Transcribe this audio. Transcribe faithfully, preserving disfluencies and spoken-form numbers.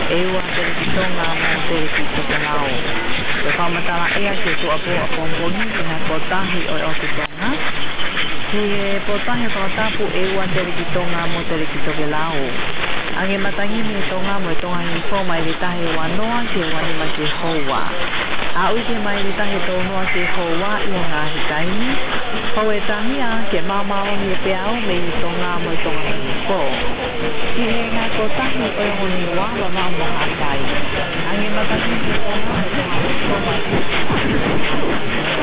ewa tere ki tonga mo tere ki tokanao. E whamatala ea ke tu apo a pomponi ki na kotahi o o te tonga. He e potahi whakatapu ewa tere ki tonga mo tere ki tokelao. Ange matangi me tonga mo e tonga ni fo mai le tahe wanoa ke wani ma ke hoa. A uike mai le tahe tonoa ke hoa i o ngā hitaini. Hau e tangi a ke mamao ni e peao me i tonga mo e tonga ni fo. Ki e ngā kotahi o e honi wawa ma mo hatai. Ange matangi me tonga mo e tonga ni fo mai